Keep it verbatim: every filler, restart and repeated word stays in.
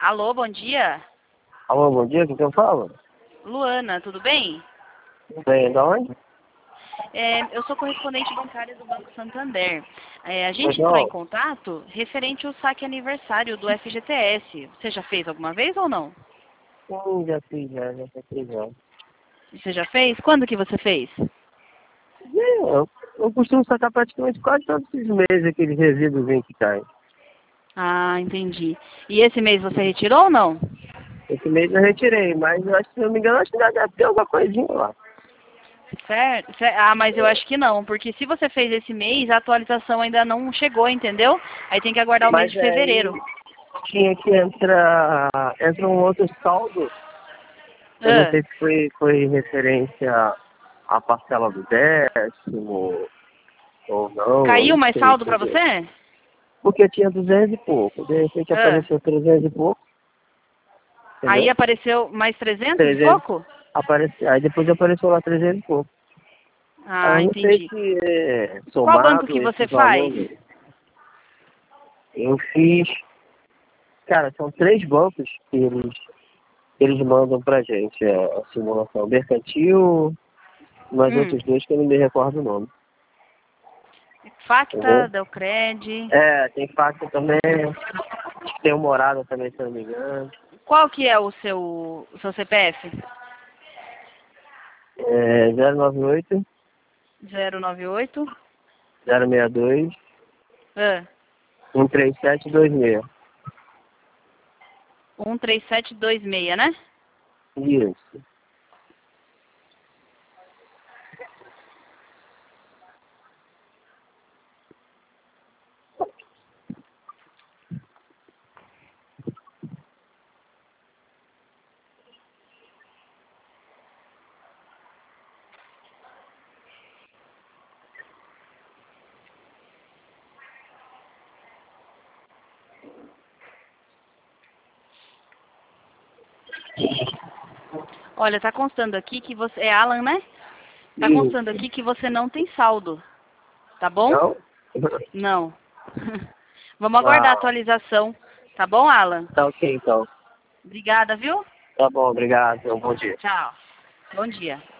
Alô, bom dia. Alô, bom dia, com quem eu falo? Luana, tudo bem? Bem, da onde? É, eu sou correspondente bancária do Banco Santander. É, a gente entrou em Legal. contato referente ao saque aniversário do F G T S. Você já fez alguma vez ou não? Sim, já fiz, já, já fiz, já. Você já fez? Quando que você fez? É, Eu, eu costumo sacar praticamente quase todos os meses aqueles resíduos que caem. Ah, entendi. E esse mês você retirou ou não? Esse mês eu retirei, mas eu acho, se não me engano, acho que ainda deve ter alguma coisinha lá. Certo? Cer- Ah, mas eu acho que não, porque se você fez esse mês, a atualização ainda não chegou, entendeu? Aí tem que aguardar o mês Mas de aí fevereiro. tinha que entrar, entra um outro saldo. Eu não Ah, sei se foi, foi referência à parcela do décimo ou não, eu caiu não mais sei, saldo pra entendeu? você? Porque tinha duzentos e pouco, de repente Ah, apareceu trezentos e pouco, aí entendeu? apareceu mais trezentos e trezentos, pouco? apareceu, aí depois apareceu lá trezentos e pouco. Aí Ah, eu não sei entendi. se é Qual banco somado que esse você faz? valor. Eu fiz, cara, são três bancos que eles, eles mandam pra gente. É a simulação mercantil, mais Hum, outros dois que eu não me recordo o nome. Facta, Entendeu? Delcred. É, tem Facta também, tem o Morada também, se eu não me engano. Qual que é o seu, o seu C P F? É zero nove oito, zero nove oito. zero seis dois, Ah, um três sete dois seis. um três sete dois seis, né? Isso. Olha, tá constando aqui que você... É Alan, né? Tá constando Isso. aqui que você não tem saldo, tá bom? Não? Não. Vamos aguardar a Ah, atualização, tá bom, Alan? tá ok então. Obrigada, viu? Tá bom, obrigado. Um bom dia. Tchau. Bom dia.